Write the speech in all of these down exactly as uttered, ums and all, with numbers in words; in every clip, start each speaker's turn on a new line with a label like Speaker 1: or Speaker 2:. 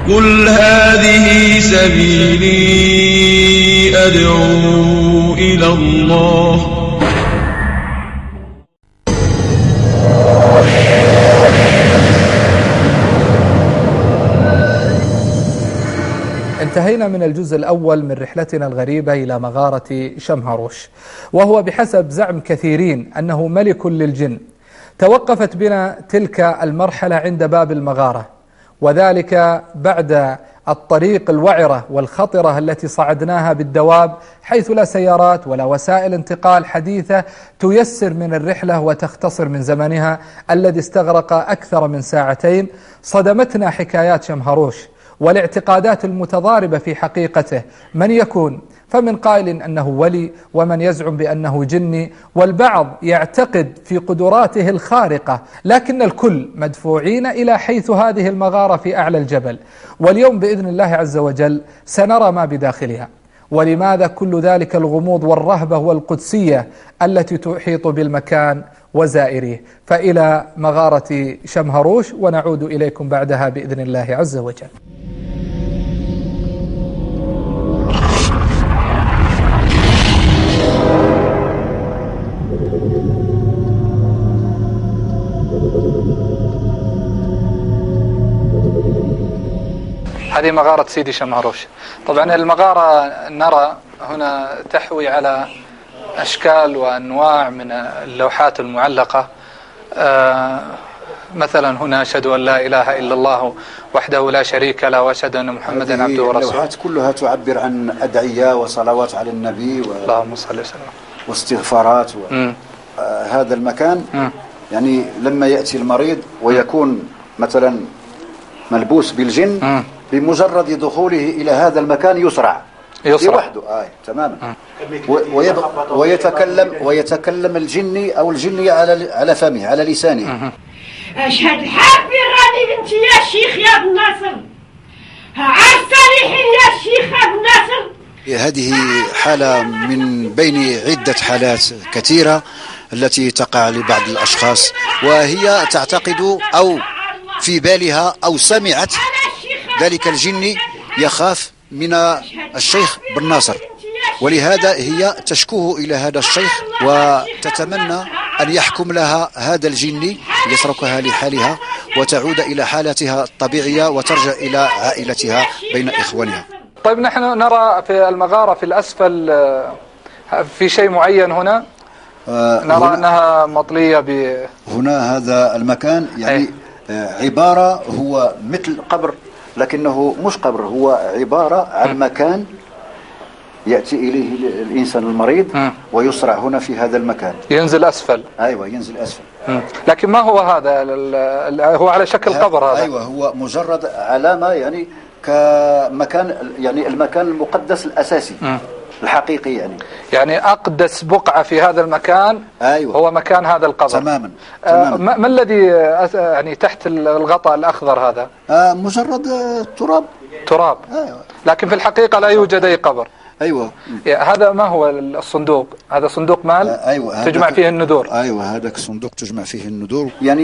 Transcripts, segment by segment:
Speaker 1: قل هذه سبيلي أدعو إلى الله.
Speaker 2: انتهينا من الجزء الأول من رحلتنا الغريبة إلى مغارة شمهروش، وهو بحسب زعم كثيرين أنه ملك للجن. توقفت بنا تلك المرحلة عند باب المغارة، وذلك بعد الطريق الوعرة والخطرة التي صعدناها بالدواب، حيث لا سيارات ولا وسائل انتقال حديثة تيسر من الرحلة وتختصر من زمنها الذي استغرق أكثر من ساعتين. صدمتنا حكايات شمهروش والاعتقادات المتضاربة في حقيقته، من يكون فمن قائل أنه ولي، ومن يزعم بأنه جني، والبعض يعتقد في قدراته الخارقة، لكن الكل مدفوعين إلى حيث هذه المغارة في أعلى الجبل. واليوم بإذن الله عز وجل سنرى ما بداخلها، ولماذا كل ذلك الغموض والرهبة والقدسية التي تحيط بالمكان وزائريه. فإلى مغارة شمهروش، ونعود إليكم بعدها بإذن الله عز وجل. هذه مغارة سيدي شمهروش. طبعا المغارة نرى هنا تحوي على أشكال وأنواع من اللوحات المعلقة. آه مثلا هنا أشهد أن لا إله إلا الله وحده لا شريك له وأشهد أن محمدا عبده ورسوله.
Speaker 3: اللوحات كلها تعبر عن أدعية وصلوات على النبي و...
Speaker 2: اللهم صل وسلم
Speaker 3: واستغفارات و... آه هذا المكان م. يعني لما يأتي المريض ويكون مثلا ملبوس بالجن م. بمجرد دخوله إلى هذا المكان يسرع يسرع لوحده آه تماما ويبقى ويتكلم ويتكلم الجني أو الجنية على على فمه على لسانه.
Speaker 4: أشهد حبي الراني بنتي يا شيخ يا ابن ناصر، عالصالحين يا شيخ يا ابن ناصر.
Speaker 3: هذه حالة من بين عدة حالات كثيرة التي تقع لبعض الأشخاص، وهي تعتقد أو في بالها أو سمعت ذلك الجني يخاف من الشيخ بن ناصر، ولهذا هي تشكوه إلى هذا الشيخ وتتمنى أن يحكم لها هذا الجني يتركها لحالها وتعود إلى حالتها الطبيعية وترجع إلى عائلتها بين إخوانها.
Speaker 2: طيب نحن نرى في المغارة في الأسفل في شيء معين هنا آه نرى هنا أنها مطلية ب
Speaker 3: هنا هذا المكان يعني أي. عبارة هو مثل قبر، لكنه مش قبر، هو عبارة عن مكان يأتي إليه الإنسان المريض م. ويسرع هنا في هذا المكان،
Speaker 2: ينزل أسفل.
Speaker 3: أيوة ينزل أسفل. م.
Speaker 2: لكن ما هو هذا؟ هو على شكل قبر هذا؟
Speaker 3: أيوة هو مجرد علامة يعني كمكان، يعني المكان المقدس الأساسي م. الحقيقي، يعني
Speaker 2: يعني أقدس بقعة في هذا المكان
Speaker 3: أيوة.
Speaker 2: هو مكان هذا القبر
Speaker 3: تماما,
Speaker 2: تماماً. آه ما الذي يعني تحت الغطاء الأخضر هذا؟
Speaker 3: آه مجرد تراب
Speaker 2: تراب.
Speaker 3: أيوة.
Speaker 2: لكن في الحقيقة لا يوجد أي قبر.
Speaker 3: أيوة.
Speaker 2: هذا ما هو الصندوق؟ هذا صندوق مال
Speaker 3: آه أيوة.
Speaker 2: تجمع فيه النذور.
Speaker 3: أيوة هذا الصندوق تجمع فيه النذور. يعني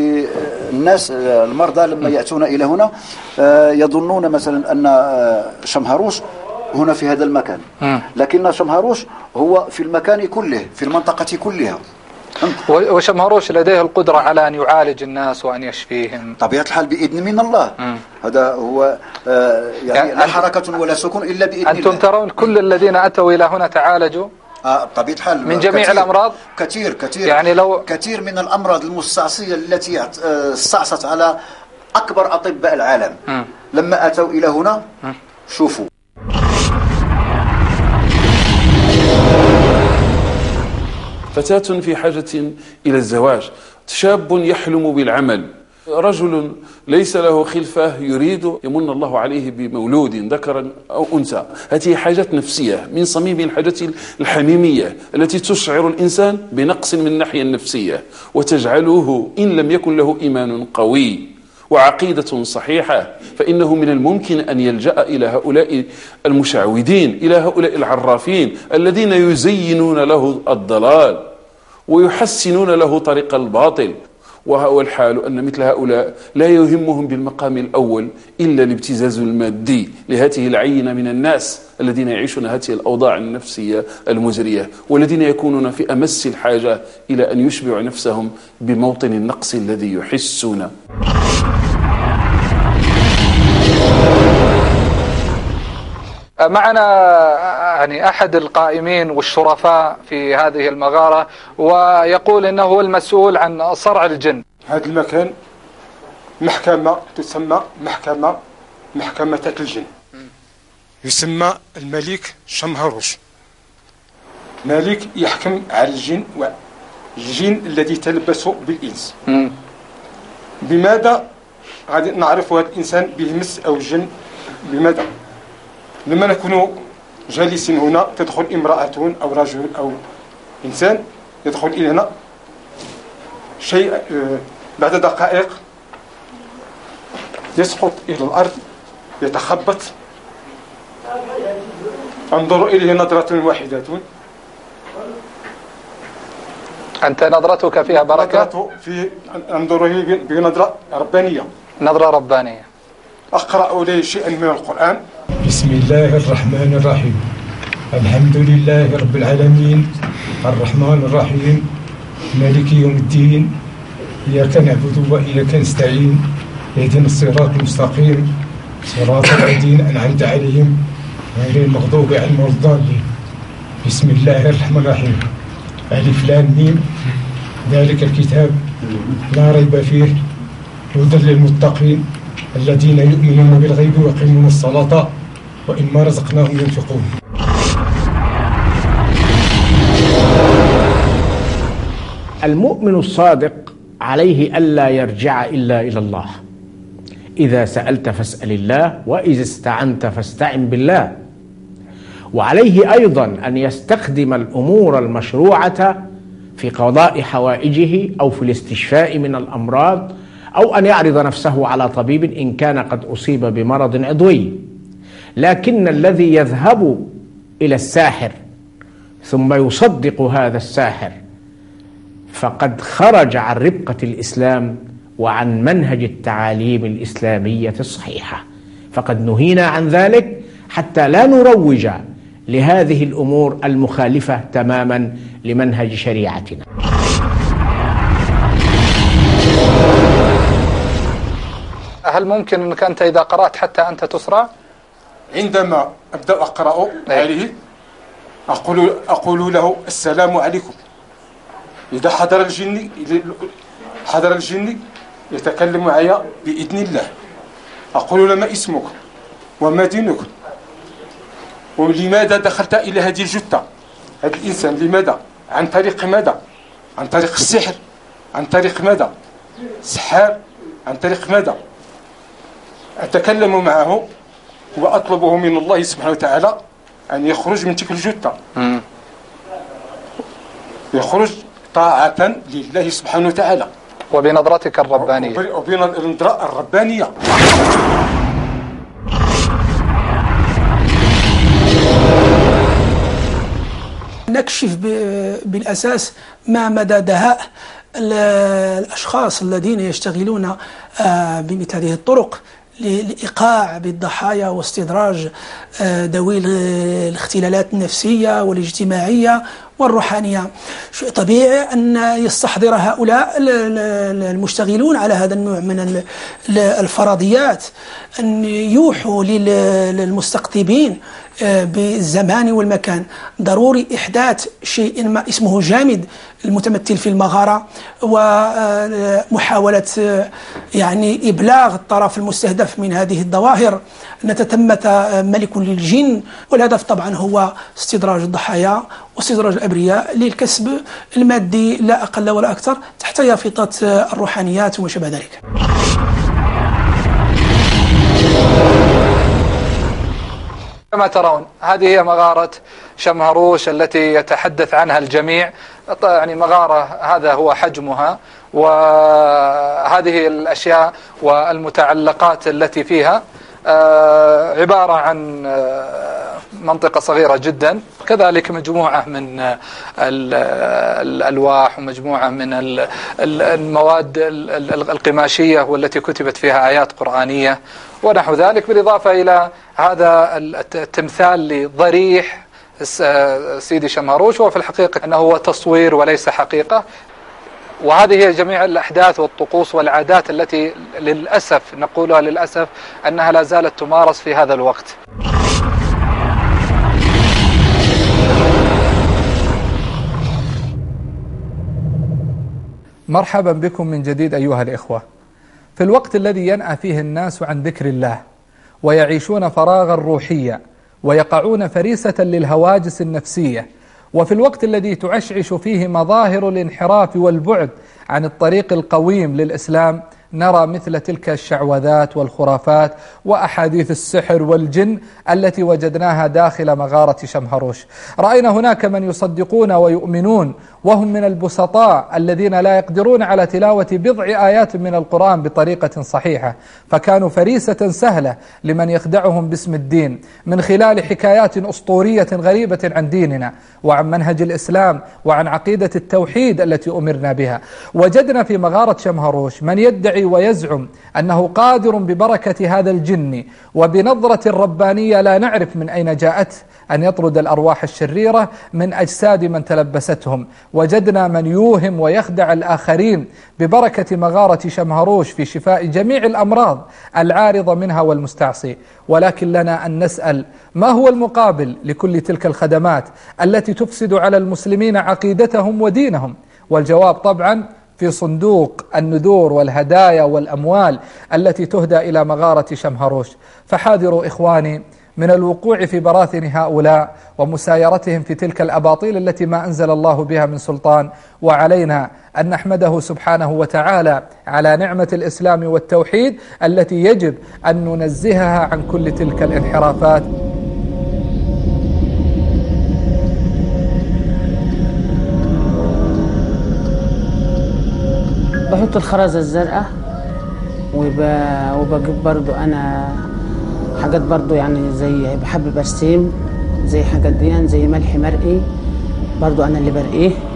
Speaker 3: الناس المرضى لما يأتون إلى هنا يظنون مثلا أن شمهروش هنا في هذا المكان، لكن شمهروش هو في المكان كله، في المنطقة كلها.
Speaker 2: وشمهروش لديه القدرة على أن يعالج الناس وأن يشفيهم
Speaker 3: طبيعة الحال بإذن من الله. م. هذا هو آه يعني, يعني لا حركة ولا سكون إلا بإذن
Speaker 2: أنتم
Speaker 3: الله.
Speaker 2: أنتم ترون كل الذين أتوا إلى هنا تعالجوا
Speaker 3: آه طبيعة الحال
Speaker 2: من جميع
Speaker 3: كتير
Speaker 2: الأمراض.
Speaker 3: كثير كثير
Speaker 2: يعني لو
Speaker 3: كثير من الأمراض المستعصية التي استعصت على أكبر أطباء العالم م. لما أتوا إلى هنا م. شوفوا.
Speaker 5: فتاة في حاجة إلى الزواج، شاب يحلم بالعمل، رجل ليس له خلفة يريد يمن الله عليه بمولود ذكرا أو أنثى. هذه حاجات نفسية من صميم الحاجات الحميمية التي تشعر الإنسان بنقص من الناحية النفسية وتجعله إن لم يكن له إيمان قوي وعقيدة صحيحة فإنه من الممكن أن يلجأ إلى هؤلاء المشعوذين، إلى هؤلاء العرافين الذين يزينون له الضلال ويحسنون له طريق الباطل والحال أن مثل هؤلاء لا يهمهم بالمقام الأول إلا الابتزاز المادي لهذه العينة من الناس الذين يعيشون هذه الأوضاع النفسية المزرية، والذين يكونون في أمس الحاجة إلى أن يشبعوا نفسهم بموطن النقص الذي يحسون.
Speaker 2: معنا يعني أحد القائمين والشرفاء في هذه المغارة، ويقول إنه هو المسؤول عن صرع الجن.
Speaker 6: هذا المكان محكمة تسمى محكمة محكمة الجن، يسمى الملك شمهروش، ملك يحكم على الجن والجن الذي تلبس بالإنس. م. بماذا غادي نعرف هذا الإنسان بيهمس أو الجن؟ بماذا؟ لما نكون جالسين هنا تدخل امرأة أو رجل أو إنسان يدخل إلى هنا، شيء بعد دقائق يسقط إلى الأرض يتخبط. انظروا إليه نظرة واحدة.
Speaker 2: أنت نظرتك فيها بركة؟
Speaker 6: في انظروا إليه بنظرة ربانية.
Speaker 2: نظرة ربانية.
Speaker 6: أقرأ إليه شيئا من القرآن.
Speaker 7: بسم الله الرحمن الرحيم. الحمد لله رب العالمين الرحمن الرحيم مالك يوم الدين، إياك نعبد وإياك نستعين، اهدنا الصراط المستقيم صراط الذين أنعمت عليهم غير المغضوب عليهم ولا الضالين. بسم الله الرحمن الرحيم. ألف لام ميم، ذلك الكتاب لا ريب فيه هدى للمتقين الذين يؤمنون بالغيب ويقيمون الصلاة وإما رزقناهم ينفقون.
Speaker 8: المؤمن الصادق عليه ألا يرجع إلا إلى الله. إذا سألت فاسأل الله، وإذا استعنت فاستعن بالله. وعليه أيضا أن يستخدم الأمور المشروعة في قضاء حوائجه أو في الاستشفاء من الأمراض، أو أن يعرض نفسه على طبيب إن كان قد أصيب بمرض عضوي. لكن الذي يذهب إلى الساحر ثم يصدق هذا الساحر فقد خرج عن ربقة الإسلام وعن منهج التعاليم الإسلامية الصحيحة، فقد نهينا عن ذلك حتى لا نروج لهذه الأمور المخالفة تماما لمنهج شريعتنا.
Speaker 2: هل ممكن أنك أنت إذا قرأت حتى أنت تسرع؟
Speaker 6: عندما أبدأ أقرأ عليه أقول, أقول له السلام عليكم. إذا حضر الجني حضر الجني يتكلم معي بإذن الله. أقول له ما اسمك وما دينك ولماذا دخلت إلى هذه الجثة، هذا الإنسان لماذا؟ عن طريق ماذا؟ عن طريق السحر؟ عن طريق ماذا؟ سحار؟ عن طريق ماذا؟ أتكلم معه وأطلبه من الله سبحانه وتعالى أن يخرج من تلك الجثة، يخرج طاعة لله سبحانه وتعالى
Speaker 2: وبنظرتك الربانية
Speaker 6: وبنظرة الربانية.
Speaker 9: نكشف بالأساس ما مدى دهاء الأشخاص الذين يشتغلون بمثل هذه الطرق لإيقاع بالضحايا واستدراج ذوي الاختلالات النفسية والاجتماعية والروحانية. شيء طبيعي أن يستحضر هؤلاء المشتغلون على هذا النوع من الفرضيات أن يوحوا للمستقطبين بالزمان والمكان ضروري إحداث شيء ما اسمه جامد المتمثل في المغارة، ومحاولة يعني إبلاغ الطرف المستهدف من هذه الظواهر أن تتمت ملك للجن، والهدف طبعا هو استدراج الضحايا واستدراج الأبرياء للكسب المادي لا أقل ولا أكثر تحت يافطة الروحانيات وما شابه ذلك.
Speaker 2: كما ترون هذه هي مغارة شمهروش التي يتحدث عنها الجميع، يعني مغارة هذا هو حجمها وهذه الأشياء والمتعلقات التي فيها عبارة عن منطقة صغيرة جدا، كذلك مجموعة من الألواح ومجموعة من المواد القماشية والتي كتبت فيها آيات قرآنية ونحو ذلك، بالإضافة إلى هذا التمثال لضريح سيدي شمهروش، وفي الحقيقة أنه هو تصوير وليس حقيقة. وهذه هي جميع الأحداث والطقوس والعادات التي للأسف نقولها للأسف أنها لا زالت تمارس في هذا الوقت. مرحبا بكم من جديد أيها الإخوة. في الوقت الذي ينأى فيه الناس عن ذكر الله ويعيشون فراغا روحيا ويقعون فريسة للهواجس النفسية، وفي الوقت الذي تعشعش فيه مظاهر الانحراف والبعد عن الطريق القويم للإسلام، نرى مثل تلك الشعوذات والخرافات وأحاديث السحر والجن التي وجدناها داخل مغارة شمهروش. رأينا هناك من يصدقون ويؤمنون وهم من البسطاء الذين لا يقدرون على تلاوة بضع آيات من القرآن بطريقة صحيحة، فكانوا فريسة سهلة لمن يخدعهم باسم الدين من خلال حكايات أسطورية غريبة عن ديننا وعن منهج الإسلام وعن عقيدة التوحيد التي أمرنا بها. وجدنا في مغارة شمهروش من يدعي ويزعم أنه قادر ببركة هذا الجن وبنظرة ربانية لا نعرف من أين جاءته أن يطرد الأرواح الشريرة من أجساد من تلبستهم. وجدنا من يوهم ويخدع الآخرين ببركة مغارة شمهروش في شفاء جميع الأمراض العارضة منها والمستعصي. ولكن لنا أن نسأل ما هو المقابل لكل تلك الخدمات التي تفسد على المسلمين عقيدتهم ودينهم؟ والجواب طبعا في صندوق النذور والهدايا والأموال التي تهدى إلى مغارة شمهروش. فحاذروا إخواني من الوقوع في براثن هؤلاء ومسايرتهم في تلك الأباطيل التي ما أنزل الله بها من سلطان. وعلينا أن نحمده سبحانه وتعالى على نعمة الإسلام والتوحيد التي يجب أن ننزهها عن كل تلك الانحرافات.
Speaker 10: بحط الخرزة الزرقاء وبجيب برضو أنا حاجات برضو يعني زي بحب برسيم زي حاجات دي زي ملح مرقي برضو أنا اللي برقيه.